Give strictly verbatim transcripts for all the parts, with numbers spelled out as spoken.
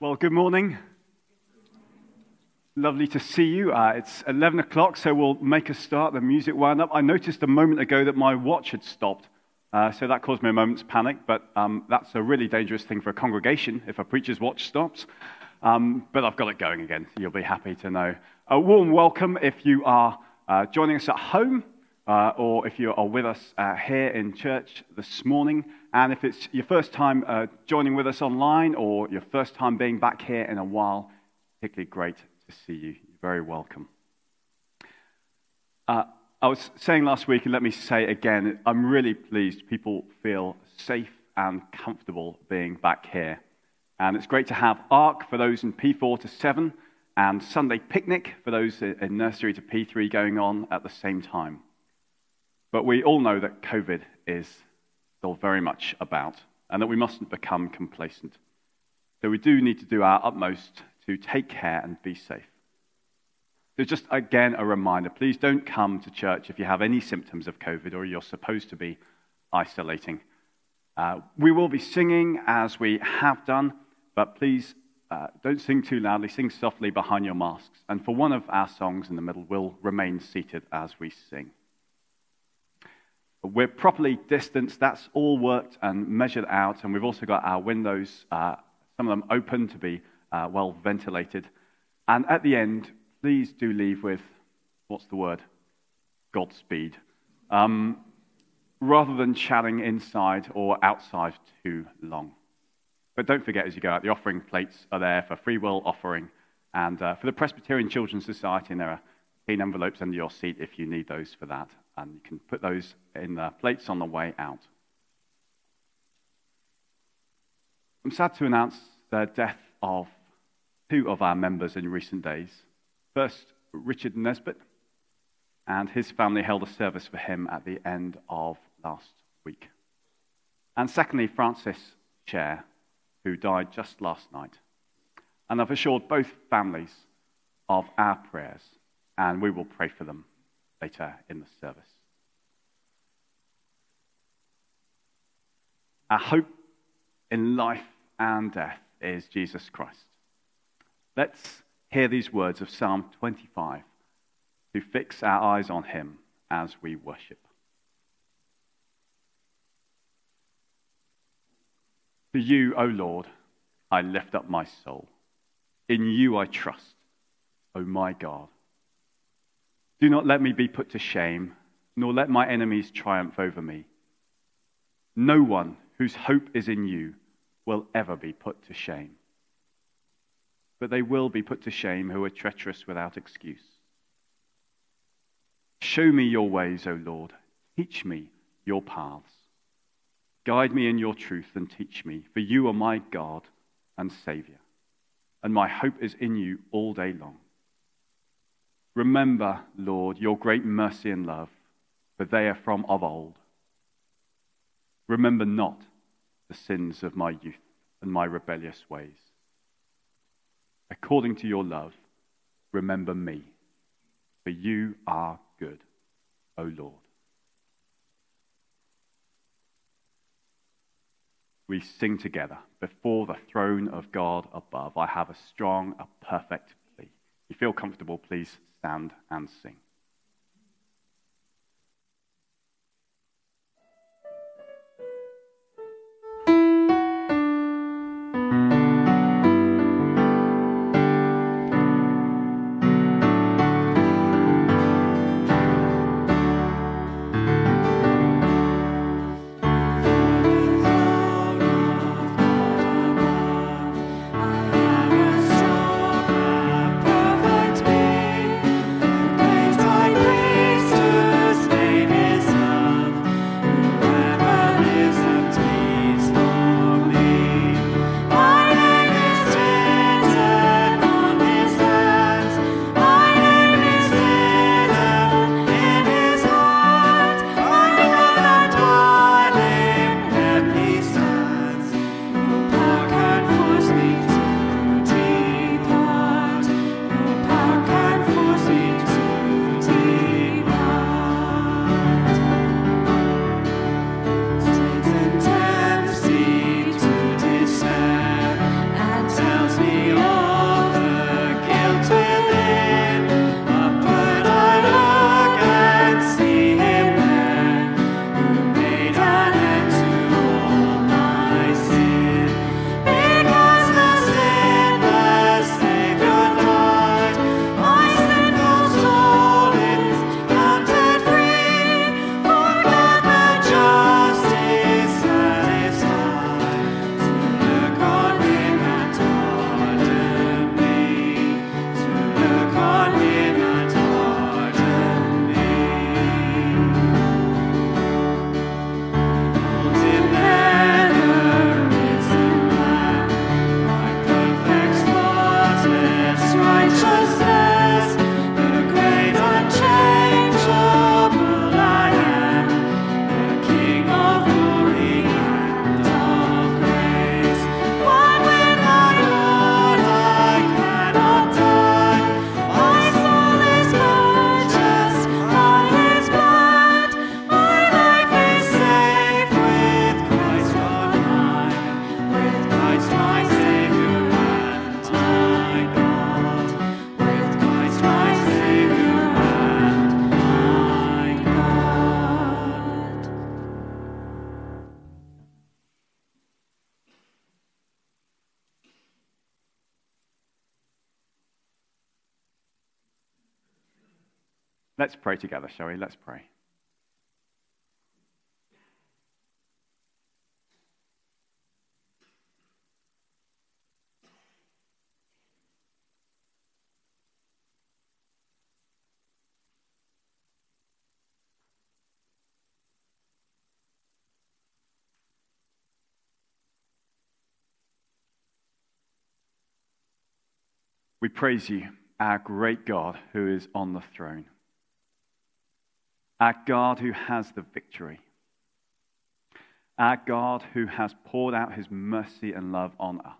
Well, good morning. Lovely to see you. Uh, it's eleven o'clock, so we'll make a start. The music wound up. I noticed a moment ago that my watch had stopped, uh, so that caused me a moment's panic, but um, that's a really dangerous thing for a congregation if a preacher's watch stops. Um, but I've got it going again, so you'll be happy to know. A warm welcome if you are uh, joining us at home, uh, or if you are with us uh, here in church this morning. And if it's your first time uh, joining with us online, or your first time being back here in a while, particularly great to see you. You're very welcome. Uh, I was saying last week, and let me say again, I'm really pleased people feel safe and comfortable being back here. And it's great to have ARC for those in P four to seven, and Sunday Picnic for those in nursery to P three going on at the same time. But we all know that COVID is still very much about, and that we mustn't become complacent. So we do need to do our utmost to take care and be safe. So just again a reminder, please don't come to church if you have any symptoms of COVID or you're supposed to be isolating. Uh, we will be singing as we have done, but please uh, don't sing too loudly, sing softly behind your masks. And for one of our songs in the middle, we'll remain seated as we sing. We're properly distanced, that's all worked and measured out, and we've also got our windows, uh, some of them open to be uh, well ventilated. And at the end, please do leave with, what's the word? Godspeed. Um, rather than chatting inside or outside too long. But don't forget as you go out, the offering plates are there for free will offering, and uh, for the Presbyterian Children's Society, and there are clean envelopes under your seat if you need those for that. And you can put those in the plates on the way out. I'm sad to announce the death of two of our members in recent days. First, Richard Nesbitt, and his family held a service for him at the end of last week. And secondly, Francis Chair, who died just last night. And I've assured both families of our prayers, and we will pray for them later in the service. Our hope in life and death is Jesus Christ. Let's hear these words of Psalm twenty-five to fix our eyes on him as we worship. To you, O Lord, I lift up my soul. In you I trust, O my God. Do not let me be put to shame, nor let my enemies triumph over me. No one whose hope is in you will ever be put to shame. But they will be put to shame who are treacherous without excuse. Show me your ways, O Lord. Teach me your paths. Guide me in your truth and teach me, for you are my God and Savior, and my hope is in you all day long. Remember, Lord, your great mercy and love, for they are from of old. Remember not the sins of my youth and my rebellious ways. According to your love, remember me, for you are good, O Lord. We sing together before the throne of God above. I have a strong, a perfect plea. If you feel comfortable, please stand and sing. Praise Let's pray together, shall we? Let's pray. We praise you, our great God who is on the throne, our God who has the victory, our God who has poured out his mercy and love on us,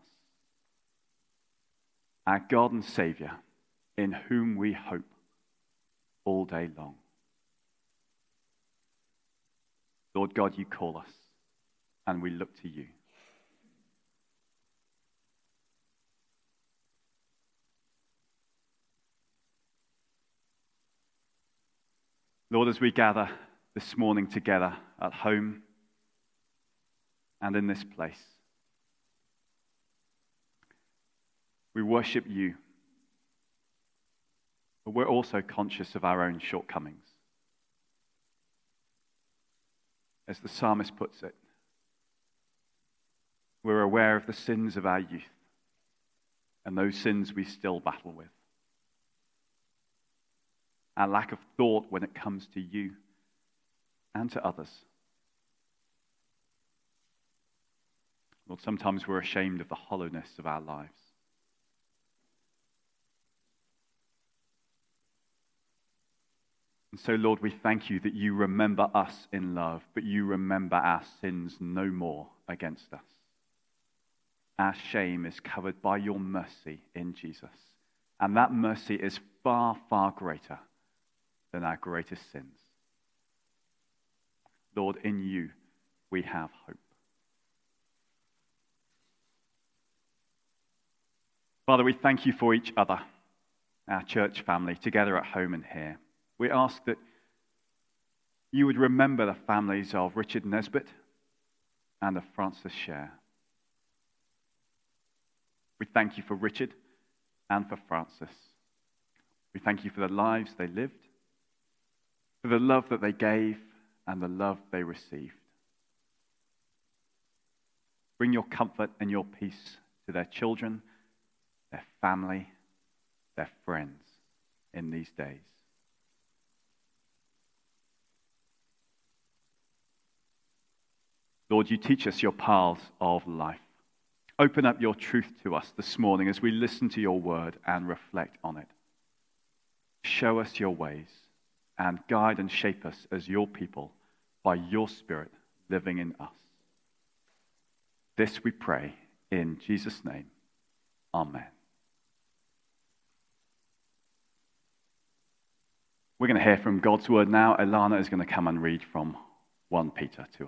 our God and Saviour in whom we hope all day long. Lord God, you call us and we look to you. Lord, as we gather this morning together at home and in this place, we worship you, but we're also conscious of our own shortcomings. As the psalmist puts it, we're aware of the sins of our youth and those sins we still battle with. Our lack of thought when it comes to you and to others. Lord, sometimes we're ashamed of the hollowness of our lives. And so, Lord, we thank you that you remember us in love, but you remember our sins no more against us. Our shame is covered by your mercy in Jesus. And that mercy is far, far greater than our greatest sins. Lord, in you we have hope. Father, we thank you for each other, our church family, together at home and here. We ask that you would remember the families of Richard Nesbitt and of Francis Scher. We thank you for Richard and for Francis. We thank you for the lives they lived, for the love that they gave and the love they received. Bring your comfort and your peace to their children, their family, their friends in these days. Lord, you teach us your paths of life. Open up your truth to us this morning as we listen to your word and reflect on it. Show us your ways and guide and shape us as your people by your Spirit living in us. This we pray in Jesus' name. Amen. We're going to hear from God's word now. Ilana is going to come and read from First Peter to us.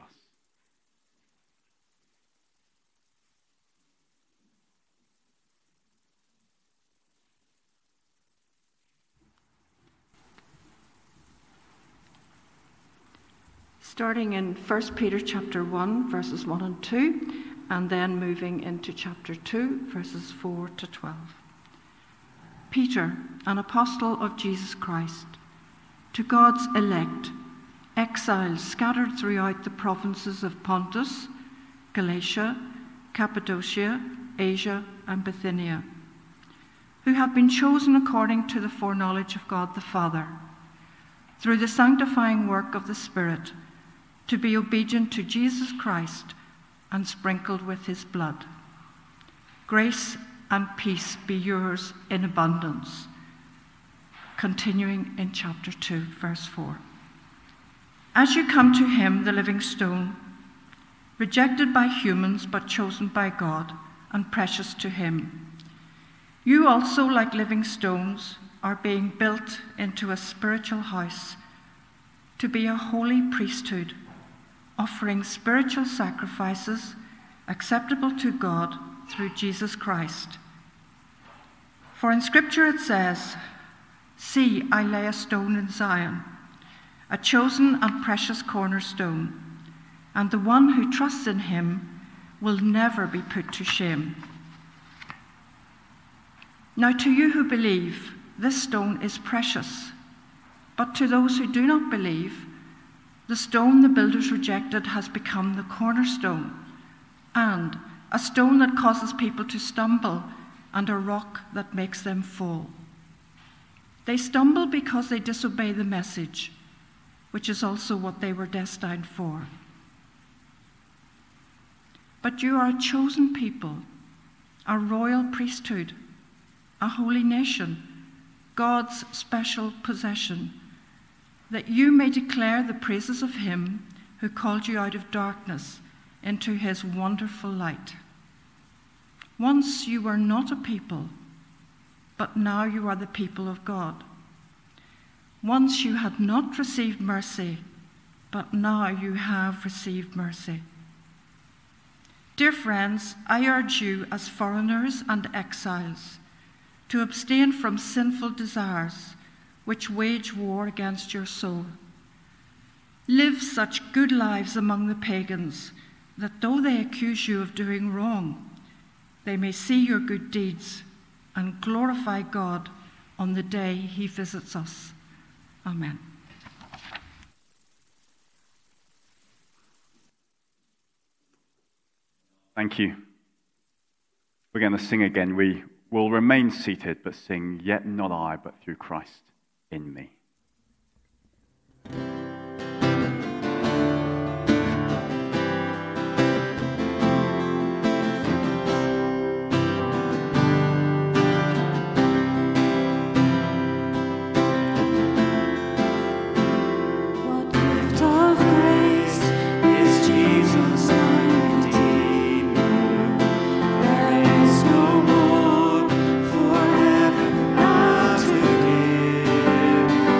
Starting in First Peter chapter one, verses one and two, and then moving into chapter two, verses four to twelve. Peter, an apostle of Jesus Christ, to God's elect, exiles scattered throughout the provinces of Pontus, Galatia, Cappadocia, Asia, and Bithynia, who have been chosen according to the foreknowledge of God the Father, through the sanctifying work of the Spirit, to be obedient to Jesus Christ and sprinkled with his blood. Grace and peace be yours in abundance. Continuing in chapter two, verse four. As you come to him, the living stone, rejected by humans but chosen by God and precious to him, you also, like living stones, are being built into a spiritual house to be a holy priesthood, offering spiritual sacrifices acceptable to God through Jesus Christ. For in Scripture it says, "See, I lay a stone in Zion, a chosen and precious cornerstone, and the one who trusts in him will never be put to shame." Now to you who believe, this stone is precious. But to those who do not believe, the stone the builders rejected has become the cornerstone, and a stone that causes people to stumble, and a rock that makes them fall. They stumble because they disobey the message, which is also what they were destined for. But you are a chosen people, a royal priesthood, a holy nation, God's special possession, that you may declare the praises of him who called you out of darkness into his wonderful light. Once you were not a people, but now you are the people of God. Once you had not received mercy, but now you have received mercy. Dear friends, I urge you as foreigners and exiles to abstain from sinful desires which wage war against your soul. Live such good lives among the pagans that though they accuse you of doing wrong, they may see your good deeds and glorify God on the day he visits us. Amen. Thank you. We're going to sing again. We will remain seated, but sing, "Yet not I, but through Christ in me." Forever now to give.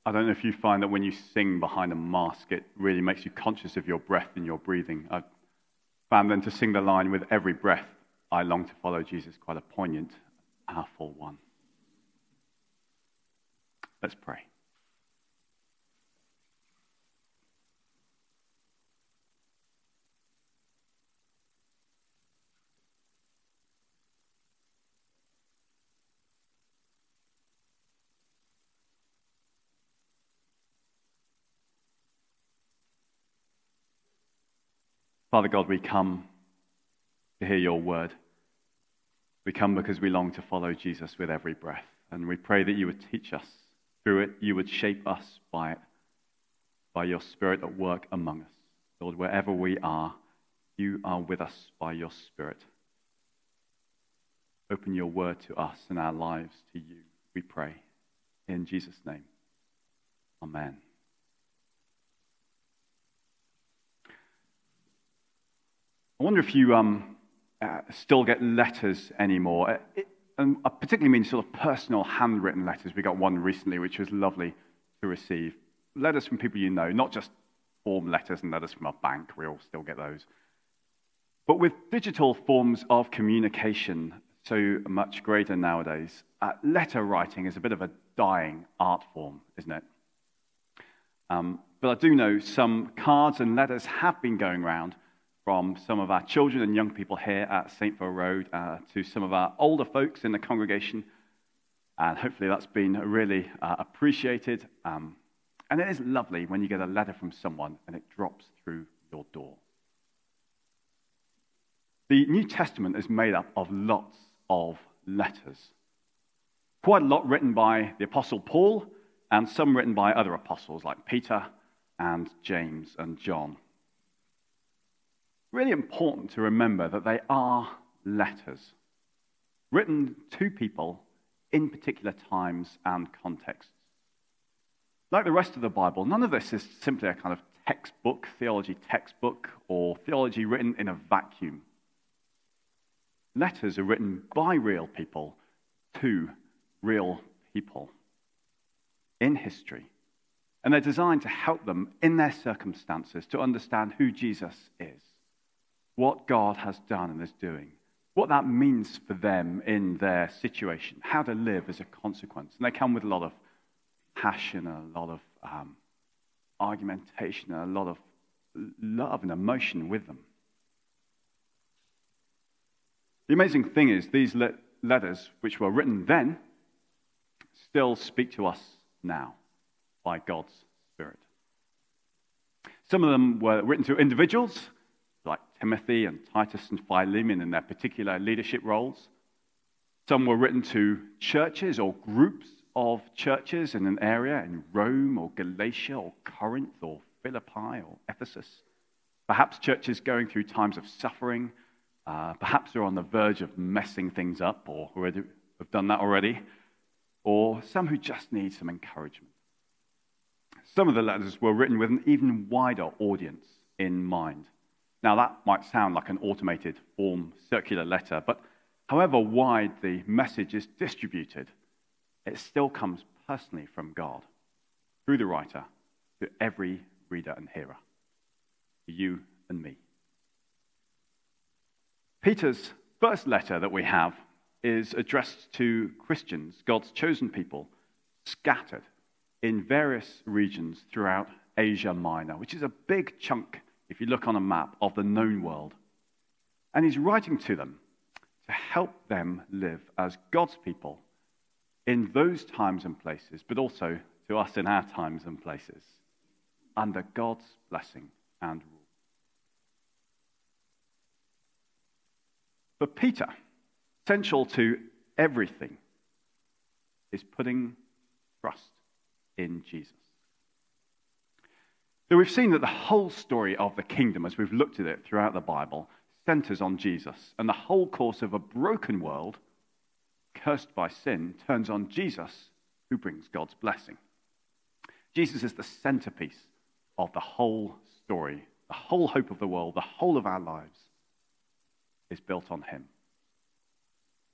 I don't know if you find that when you sing behind a mask, it really makes you conscious of your breath and your breathing. I've found then to sing the line, with every breath I long to follow Jesus, quite a poignant, powerful one. Let's pray. Father God, we come to hear your word. We come because we long to follow Jesus with every breath. And we pray that you would teach us through it. You would shape us by it, by your Spirit at work among us. Lord, wherever we are, you are with us by your Spirit. Open your word to us and our lives to you, we pray. In Jesus' name, amen. I wonder if you um, uh, still get letters anymore. It, it, and I particularly mean sort of personal handwritten letters. We got one recently, which was lovely to receive. Letters from people you know, not just form letters and letters from a bank. We all still get those. But with digital forms of communication so much greater nowadays, uh, letter writing is a bit of a dying art form, isn't it? Um, but I do know some cards and letters have been going around from some of our children and young people here at Saint Phil Road uh, to some of our older folks in the congregation. And hopefully that's been really uh, appreciated. Um, and it is lovely when you get a letter from someone and it drops through your door. The New Testament is made up of lots of letters. Quite a lot written by the Apostle Paul and some written by other apostles like Peter and James and John. Really important to remember that they are letters written to people in particular times and contexts. Like the rest of the Bible, none of this is simply a kind of textbook, theology textbook, or theology written in a vacuum. Letters are written by real people to real people in history. And they're designed to help them in their circumstances to understand who Jesus is, what God has done and is doing, what that means for them in their situation, how to live as a consequence. And they come with a lot of passion, a lot of um, argumentation, a lot of love and emotion with them. The amazing thing is these le- letters, which were written then, still speak to us now by God's Spirit. Some of them were written to individuals, like Timothy and Titus and Philemon in their particular leadership roles. Some were written to churches or groups of churches in an area in Rome or Galatia or Corinth or Philippi or Ephesus. Perhaps churches going through times of suffering. Uh, perhaps they're on the verge of messing things up or already have done that already. Or some who just need some encouragement. Some of the letters were written with an even wider audience in mind. Now, that might sound like an automated form circular letter, but however wide the message is distributed, it still comes personally from God, through the writer, to every reader and hearer, to you and me. Peter's first letter that we have is addressed to Christians, God's chosen people, scattered in various regions throughout Asia Minor, which is a big chunk, if you look on a map, of the known world. And he's writing to them to help them live as God's people in those times and places, but also to us in our times and places, under God's blessing and rule. For Peter, central to everything is putting trust in Jesus. So we've seen that the whole story of the kingdom, as we've looked at it throughout the Bible, centers on Jesus. And the whole course of a broken world, cursed by sin, turns on Jesus, who brings God's blessing. Jesus is the centerpiece of the whole story. The whole hope of the world, the whole of our lives, is built on him.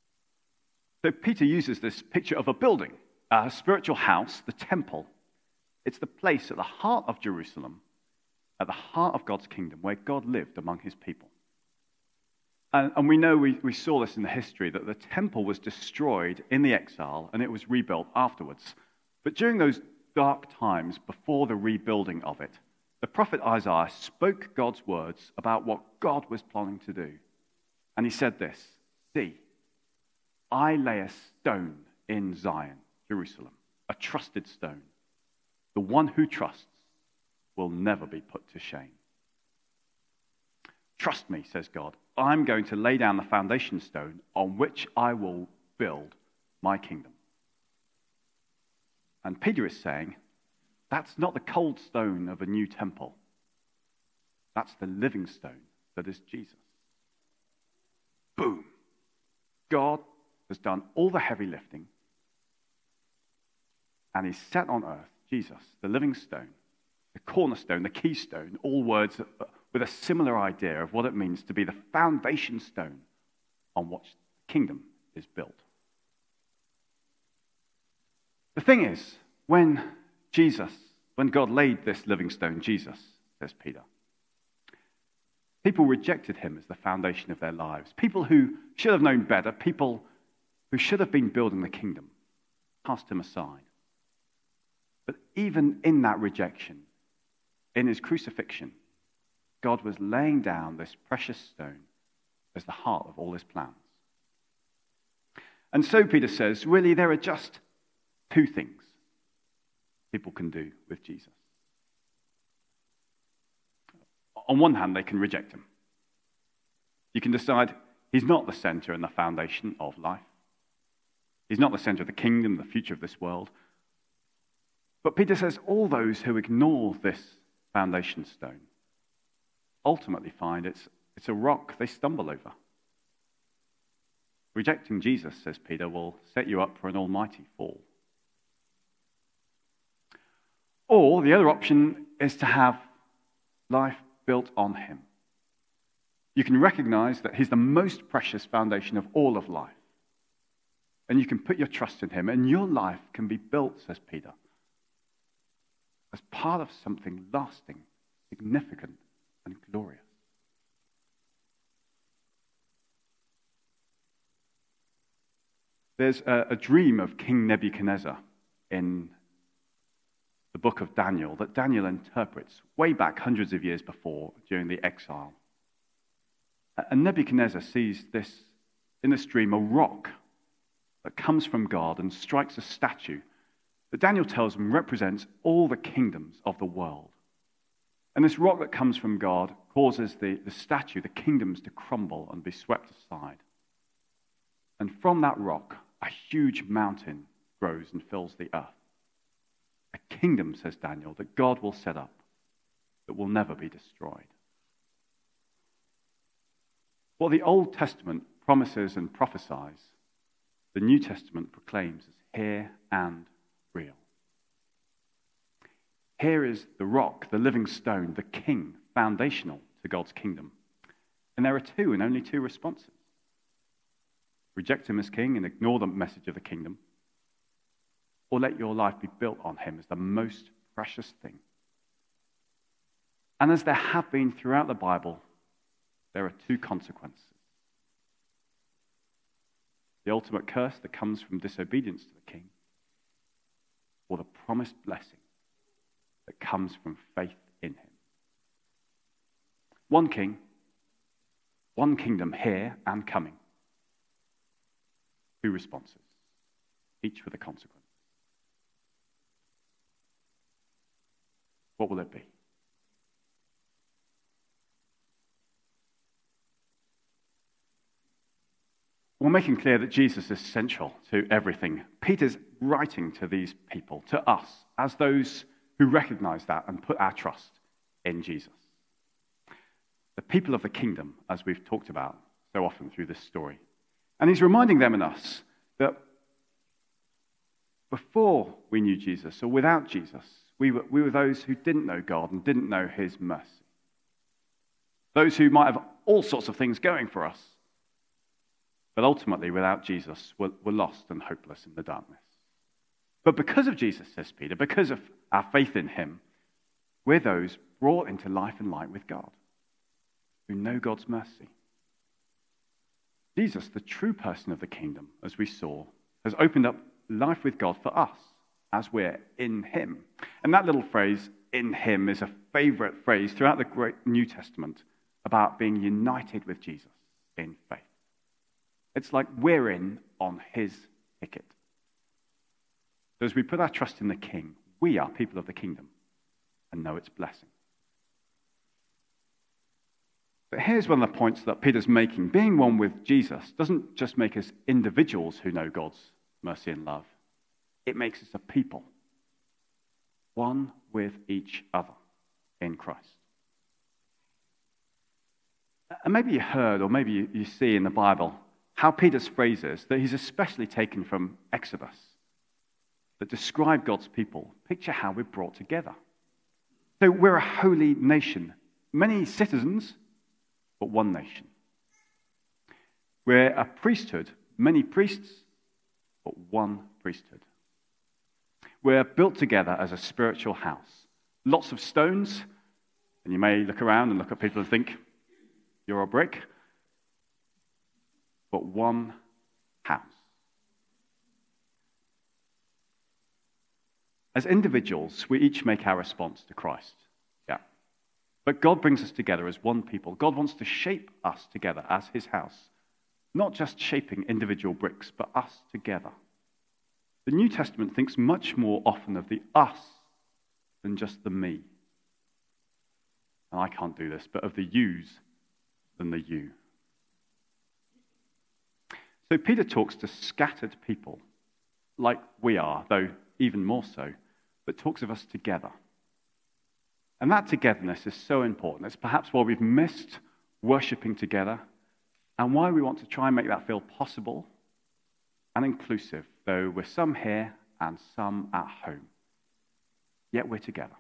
So Peter uses this picture of a building, a spiritual house, the temple, It's the place at the heart of Jerusalem, at the heart of God's kingdom, where God lived among his people. And, and we know, we, we saw this in the history, that the temple was destroyed in the exile and it was rebuilt afterwards. But during those dark times before the rebuilding of it, the prophet Isaiah spoke God's words about what God was planning to do. And he said this, "See, I lay a stone in Zion, Jerusalem, a trusted stone. The one who trusts will never be put to shame." Trust me, says God, I'm going to lay down the foundation stone on which I will build my kingdom. And Peter is saying, that's not the cold stone of a new temple. That's the living stone that is Jesus. Boom. God has done all the heavy lifting, and he's set on earth Jesus, the living stone, the cornerstone, the keystone, all words with a similar idea of what it means to be the foundation stone on which the kingdom is built. The thing is, when Jesus, when God laid this living stone, Jesus, says Peter, people rejected him as the foundation of their lives. People who should have known better, people who should have been building the kingdom, cast him aside. But even in that rejection, in his crucifixion, God was laying down this precious stone as the heart of all his plans. And so Peter says, really, there are just two things people can do with Jesus. On one hand, they can reject him. You can decide he's not the center and the foundation of life. He's not the center of the kingdom, the future of this world. But Peter says all those who ignore this foundation stone ultimately find it's, it's a rock they stumble over. Rejecting Jesus, says Peter, will set you up for an almighty fall. Or the other option is to have life built on him. You can recognize that he's the most precious foundation of all of life. And you can put your trust in him, and your life can be built, says Peter, as part of something lasting, significant, and glorious. There's a, a dream of King Nebuchadnezzar in the book of Daniel that Daniel interprets way back hundreds of years before during the exile. And Nebuchadnezzar sees this, in this dream, a rock that comes from God and strikes a statue that Daniel tells him represents all the kingdoms of the world. And this rock that comes from God causes the, the statue, the kingdoms, to crumble and be swept aside. And from that rock, a huge mountain grows and fills the earth. A kingdom, says Daniel, that God will set up that will never be destroyed. What the Old Testament promises and prophesies, the New Testament proclaims as here and real. Here is the rock, the living stone, the king, foundational to God's kingdom. And there are two and only two responses. Reject him as king and ignore the message of the kingdom, or let your life be built on him as the most precious thing. And as there have been throughout the Bible, there are two consequences. The ultimate curse that comes from disobedience to the king, or the promised blessing that comes from faith in him. One king, one kingdom here and coming. Two responses, each with a consequence. What will it be? We're making clear that Jesus is central to everything. Peter's writing to these people, to us, as those who recognize that and put our trust in Jesus. The people of the kingdom, as we've talked about so often through this story. And he's reminding them and us that before we knew Jesus, or without Jesus, we were, we were those who didn't know God and didn't know his mercy. Those who might have all sorts of things going for us, but ultimately, without Jesus, we're, we're lost and hopeless in the darkness. But because of Jesus, says Peter, because of our faith in him, we're those brought into life and light with God, who know God's mercy. Jesus, the true person of the kingdom, as we saw, has opened up life with God for us as we're in him. And that little phrase, in him, is a favorite phrase throughout the great New Testament about being united with Jesus in faith. It's like we're in on his ticket. So as we put our trust in the King, we are people of the kingdom and know its blessing. But here's one of the points that Peter's making. Being one with Jesus doesn't just make us individuals who know God's mercy and love. It makes us a people, one with each other in Christ. And maybe you heard, or maybe you, you see in the Bible, how Peter's phrases that he's especially taken from Exodus that describe God's people. Picture how we're brought together. So we're a holy nation, many citizens, but one nation. We're a priesthood, many priests, but one priesthood. We're built together as a spiritual house. Lots of stones, and you may look around and look at people and think, you're a brick, but one house. As individuals, we each make our response to Christ. Yeah. But God brings us together as one people. God wants to shape us together as his house. Not just shaping individual bricks, but us together. The New Testament thinks much more often of the us than just the me. And I can't do this, but of the yous than the you. So Peter talks to scattered people, like we are, though even more so, but talks of us together. And that togetherness is so important. It's perhaps why we've missed worshipping together and why we want to try and make that feel possible and inclusive, though we're some here and some at home. Yet we're together.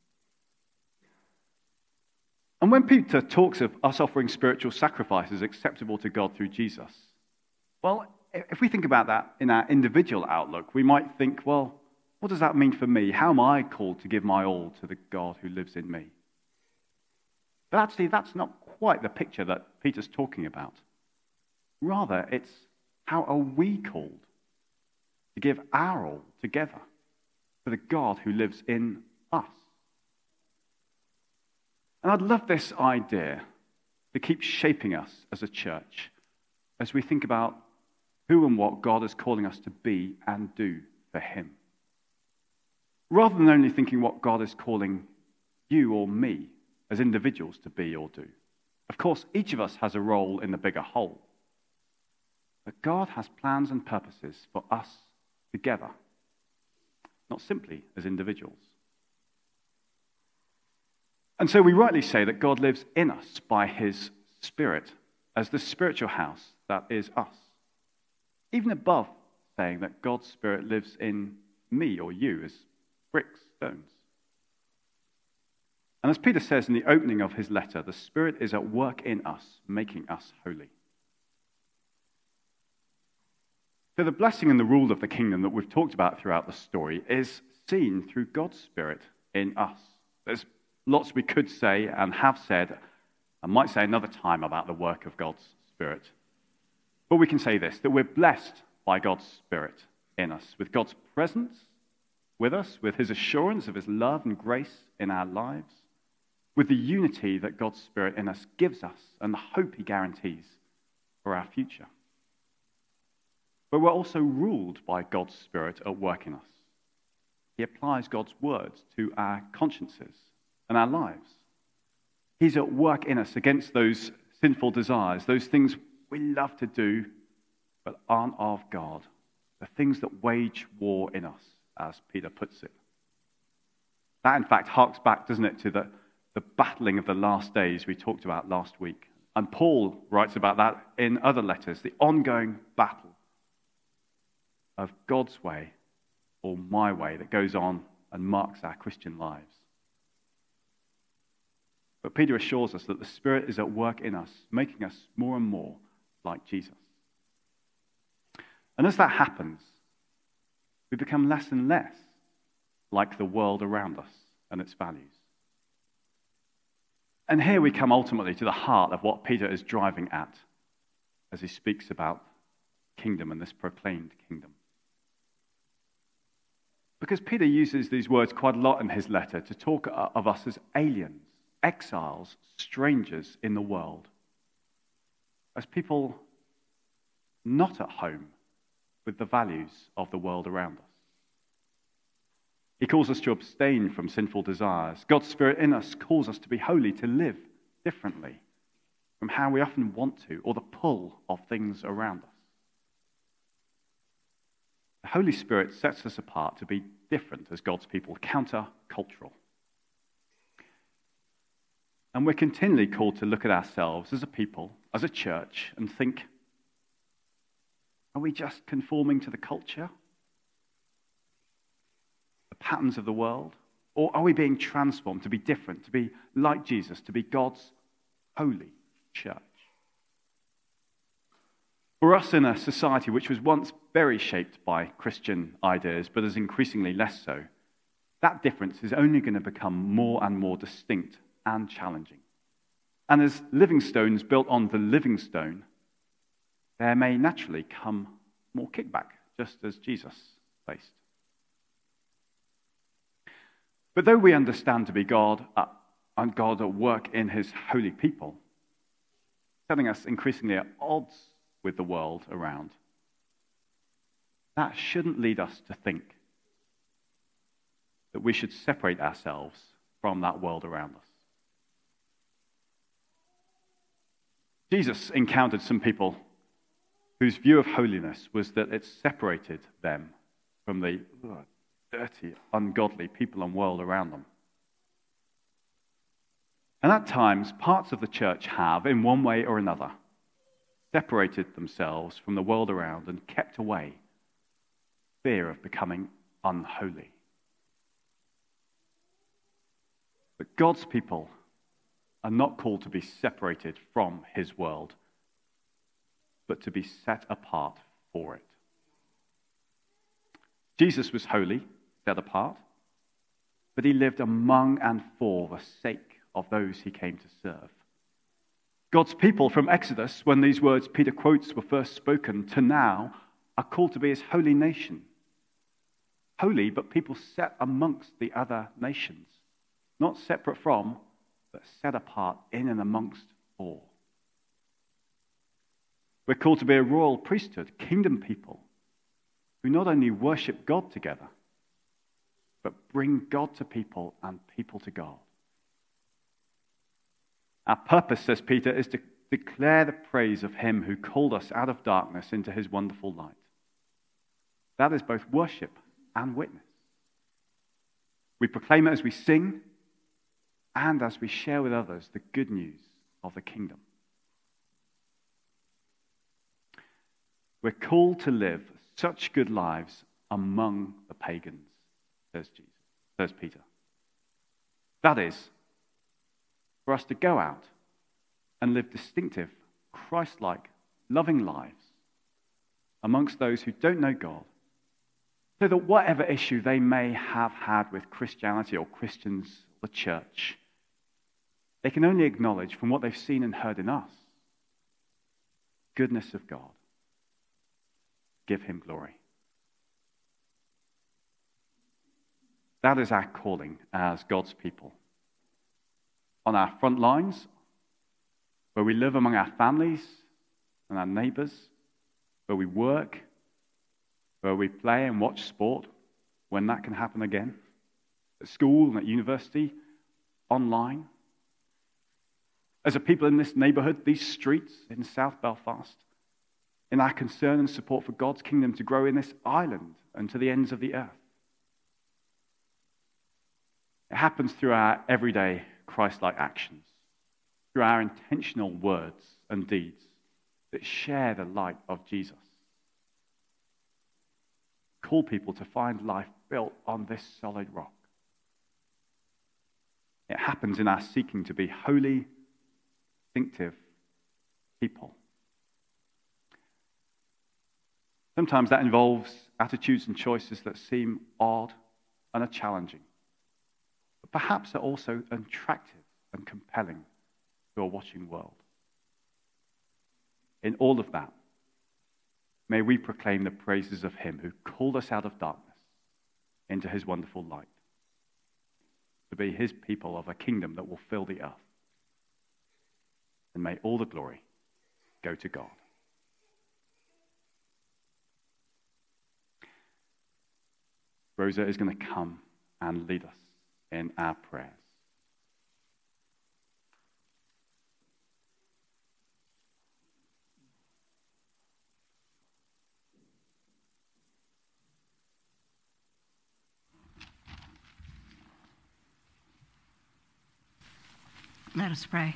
And when Peter talks of us offering spiritual sacrifices acceptable to God through Jesus, well, if we think about that in our individual outlook, we might think, well, what does that mean for me? How am I called to give my all to the God who lives in me? But actually, that's not quite the picture that Peter's talking about. Rather, it's how are we called to give our all together for the God who lives in us? And I'd love this idea to keep shaping us as a church as we think about who and what God is calling us to be and do for him. Rather than only thinking what God is calling you or me as individuals to be or do. Of course, each of us has a role in the bigger whole. But God has plans and purposes for us together, not simply as individuals. And so we rightly say that God lives in us by his Spirit as the spiritual house that is us. Even above saying that God's Spirit lives in me or you as bricks, stones. And as Peter says in the opening of his letter, the Spirit is at work in us, making us holy. So the blessing and the rule of the kingdom that we've talked about throughout the story is seen through God's Spirit in us. There's lots we could say and have said, and might say another time about the work of God's Spirit. But we can say this, that we're blessed by God's Spirit in us, with God's presence with us, with his assurance of his love and grace in our lives, with the unity that God's Spirit in us gives us and the hope he guarantees for our future. But we're also ruled by God's Spirit at work in us. He applies God's words to our consciences and our lives. He's at work in us against those sinful desires, those things we love to do but aren't of God, the things that wage war in us, as Peter puts it. That, in fact, harks back, doesn't it, to the, the battling of the last days we talked about last week. And Paul writes about that in other letters, the ongoing battle of God's way or my way that goes on and marks our Christian lives. But Peter assures us that the Spirit is at work in us, making us more and more like Jesus. And as that happens, we become less and less like the world around us and its values. And here we come ultimately to the heart of what Peter is driving at as he speaks about kingdom and this proclaimed kingdom. Because Peter uses these words quite a lot in his letter to talk of us as aliens, exiles, strangers in the world, as people not at home with the values of the world around us. He calls us to abstain from sinful desires. God's Spirit in us calls us to be holy, to live differently from how we often want to, or the pull of things around us. The Holy Spirit sets us apart to be different as God's people, counter-cultural. And we're continually called to look at ourselves as a people, as a church, and think, are we just conforming to the culture? The patterns of the world? Or are we being transformed to be different, to be like Jesus, to be God's holy church? For us in a society which was once very shaped by Christian ideas, but is increasingly less so, that difference is only going to become more and more distinct and challenging. And as living stones built on the living stone, there may naturally come more kickback, just as Jesus faced. But though we understand to be God uh, and God at work in his holy people, setting us increasingly at odds with the world around, that shouldn't lead us to think that we should separate ourselves from that world around us. Jesus encountered some people whose view of holiness was that it separated them from the ugh, dirty, ungodly people and world around them. And at times, parts of the church have, in one way or another, separated themselves from the world around and kept away fear of becoming unholy. But God's people are not called to be separated from his world, but to be set apart for it. Jesus was holy, set apart, but he lived among and for the sake of those he came to serve. God's people from Exodus, when these words Peter quotes were first spoken, to now are called to be his holy nation. Holy, but people set amongst the other nations, not separate from, but set apart in and amongst all. We're called to be a royal priesthood, kingdom people, who not only worship God together, but bring God to people and people to God. Our purpose, says Peter, is to declare the praise of him who called us out of darkness into his wonderful light. That is both worship and witness. We proclaim it as we sing and as we share with others the good news of the kingdom. We're called to live such good lives among the pagans, says Jesus, says Peter. That is, for us to go out and live distinctive, Christ-like, loving lives amongst those who don't know God, so that whatever issue they may have had with Christianity or Christians or the church, they can only acknowledge from what they've seen and heard in us, goodness of God. Give him glory. That is our calling as God's people. On our front lines, where we live among our families and our neighbors, where we work, where we play and watch sport, when that can happen again, at school and at university, online. As a people in this neighborhood, these streets in South Belfast, in our concern and support for God's kingdom to grow in this island and to the ends of the earth. It happens through our everyday Christ-like actions, through our intentional words and deeds that share the light of Jesus. Call people to find life built on this solid rock. It happens in our seeking to be holy, distinctive people. Sometimes that involves attitudes and choices that seem odd and are challenging, but perhaps are also attractive and compelling to a watching world. In all of that, may we proclaim the praises of him who called us out of darkness into his wonderful light, to be his people of a kingdom that will fill the earth. And may all the glory go to God. Rosa is going to come and lead us in our prayers. Let us pray.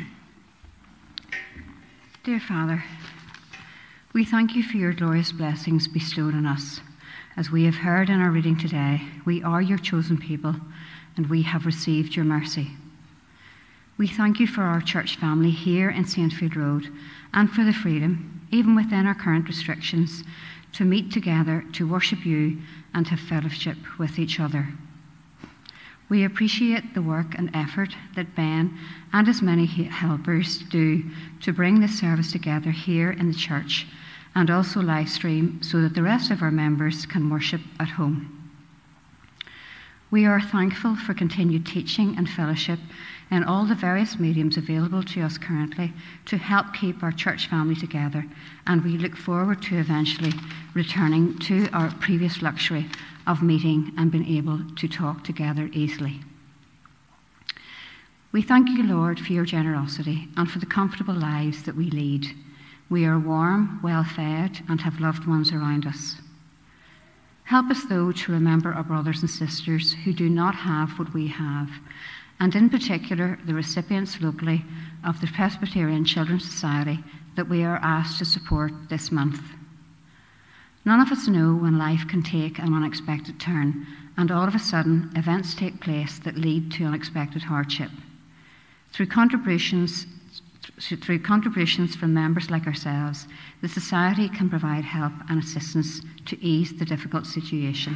Dear Father, we thank you for your glorious blessings bestowed on us. As we have heard in our reading today, we are your chosen people, and we have received your mercy. We thank you for our church family here in Saintfield Road, and for the freedom, even within our current restrictions, to meet together to worship you and have fellowship with each other. We appreciate the work and effort that Ben and his many helpers do to bring this service together here in the church, and also live stream so that the rest of our members can worship at home. We are thankful for continued teaching and fellowship in all the various mediums available to us currently to help keep our church family together, and we look forward to eventually returning to our previous luxury of meeting and being able to talk together easily. We thank you, Lord, for your generosity and for the comfortable lives that we lead. We are warm, well-fed, and have loved ones around us. Help us, though, to remember our brothers and sisters who do not have what we have, and in particular the recipients locally of the Presbyterian Children's Society that we are asked to support this month. None of us know when life can take an unexpected turn, and all of a sudden events take place that lead to unexpected hardship. Through contributions, through contributions from members like ourselves, the Society can provide help and assistance to ease the difficult situation.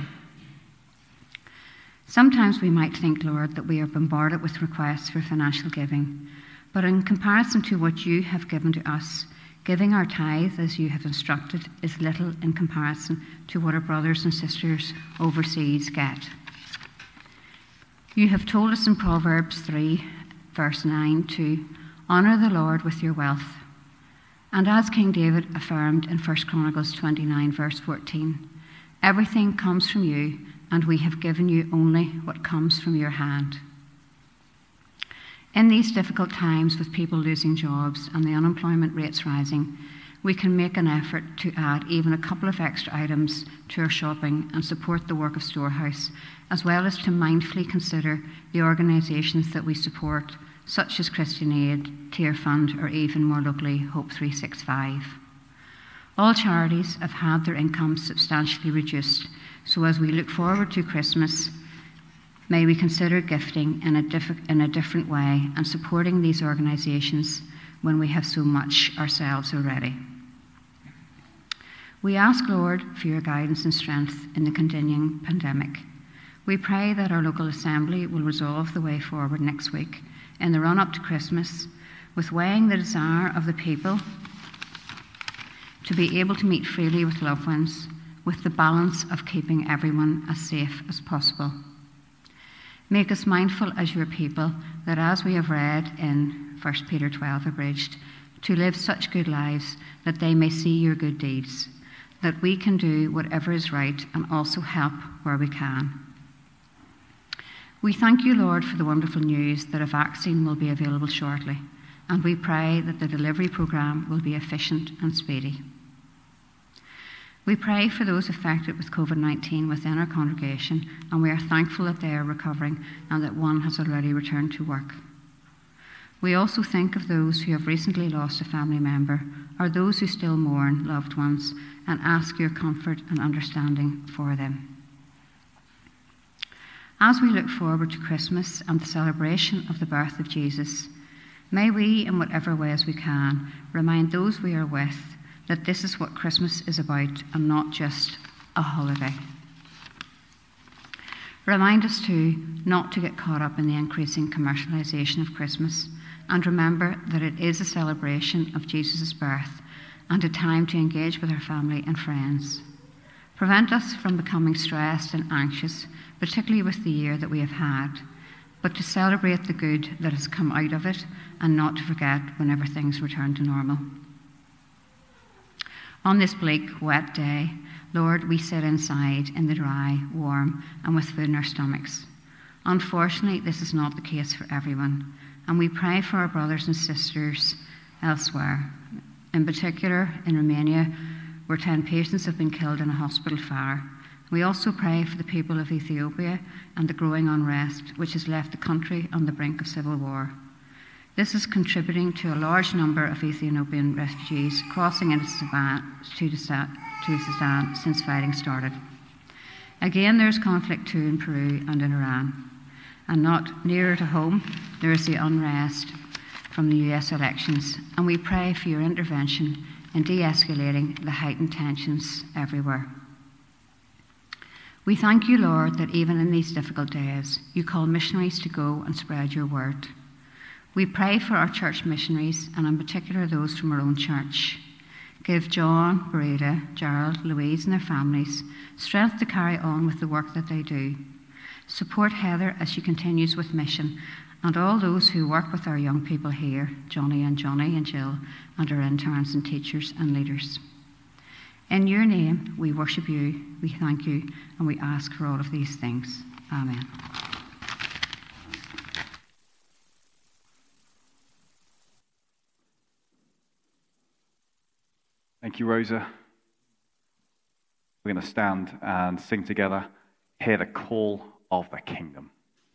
Sometimes we might think, Lord, that we are bombarded with requests for financial giving, but in comparison to what you have given to us, giving our tithe, as you have instructed, is little in comparison to what our brothers and sisters overseas get. You have told us in Proverbs three, verse nine, to honour the Lord with your wealth. And as King David affirmed in First Chronicles twenty-nine, verse fourteen, everything comes from you, and we have given you only what comes from your hand. In these difficult times, with people losing jobs and the unemployment rates rising, we can make an effort to add even a couple of extra items to our shopping and support the work of Storehouse, as well as to mindfully consider the organisations that we support, such as Christian Aid, Tear Fund, or even more locally, Hope three sixty-five. All charities have had their incomes substantially reduced, so as we look forward to Christmas, may we consider gifting in a, diff- in a different way and supporting these organisations when we have so much ourselves already. We ask, Lord, for your guidance and strength in the continuing pandemic. We pray that our local assembly will resolve the way forward next week in the run-up to Christmas, with weighing the desire of the people to be able to meet freely with loved ones, with the balance of keeping everyone as safe as possible. Make us mindful as your people that, as we have read in First Peter twelve abridged, to live such good lives that they may see your good deeds, that we can do whatever is right and also help where we can. We thank you, Lord, for the wonderful news that a vaccine will be available shortly, and we pray that the delivery programme will be efficient and speedy. We pray for those affected with COVID nineteen within our congregation, and we are thankful that they are recovering and that one has already returned to work. We also think of those who have recently lost a family member, or those who still mourn loved ones, and ask your comfort and understanding for them. As we look forward to Christmas and the celebration of the birth of Jesus, may we, in whatever ways we can, remind those we are with that this is what Christmas is about and not just a holiday. Remind us too not to get caught up in the increasing commercialisation of Christmas, and remember that it is a celebration of Jesus' birth and a time to engage with our family and friends. Prevent us from becoming stressed and anxious, particularly with the year that we have had, but to celebrate the good that has come out of it and not to forget whenever things return to normal. On this bleak, wet day, Lord, we sit inside in the dry, warm, and with food in our stomachs. Unfortunately, this is not the case for everyone, and we pray for our brothers and sisters elsewhere. In particular, in Romania, where ten patients have been killed in a hospital fire. We also pray for the people of Ethiopia and the growing unrest which has left the country on the brink of civil war. This is contributing to a large number of Ethiopian refugees crossing into Sudan, to Sudan since fighting started. Again, there is conflict too in Peru and in Iran. And not nearer to home, there is the unrest from the U S elections, and we pray for your intervention in de-escalating the heightened tensions everywhere. We thank you, Lord, that even in these difficult days, you call missionaries to go and spread your word. We pray for our church missionaries, and in particular those from our own church. Give John, Breda, Gerald, Louise and their families strength to carry on with the work that they do. Support Heather as she continues with mission, and all those who work with our young people here, Johnny and Johnny and Jill, and our interns and teachers and leaders. In your name, we worship you, we thank you, and we ask for all of these things. Amen. Thank you, Rosa. We're going to stand and sing together, Hear the Call of the Kingdom.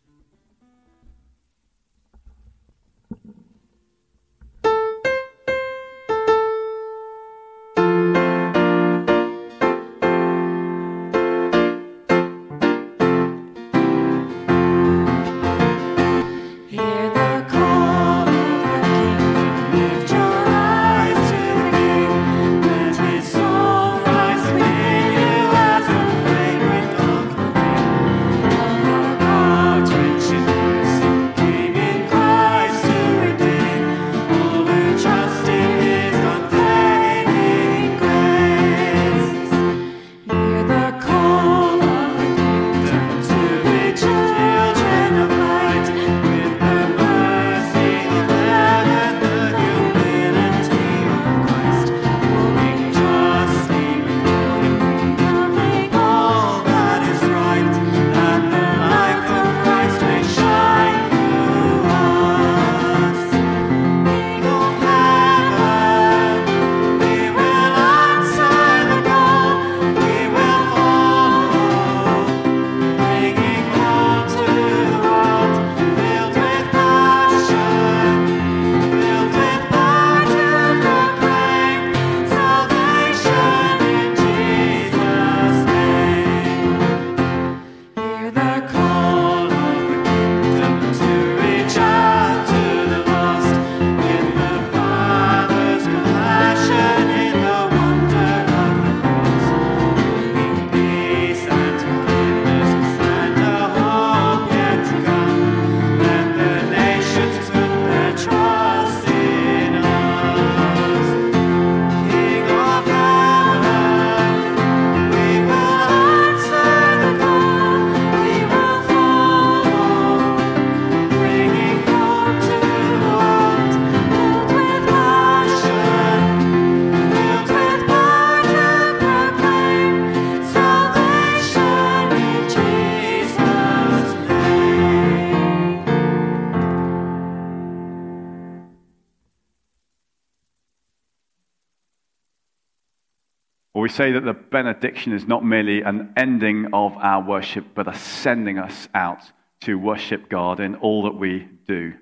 Or we say that the benediction is not merely an ending of our worship, but a sending us out to worship God in all that we do.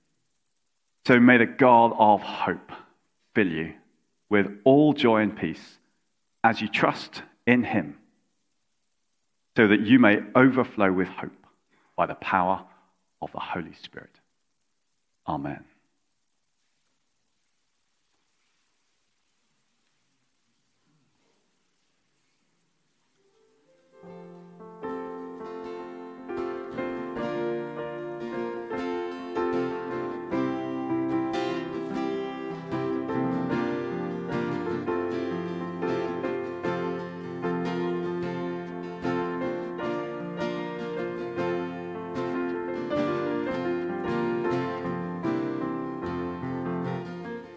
So may the God of hope fill you with all joy and peace as you trust in him, so that you may overflow with hope by the power of the Holy Spirit. Amen.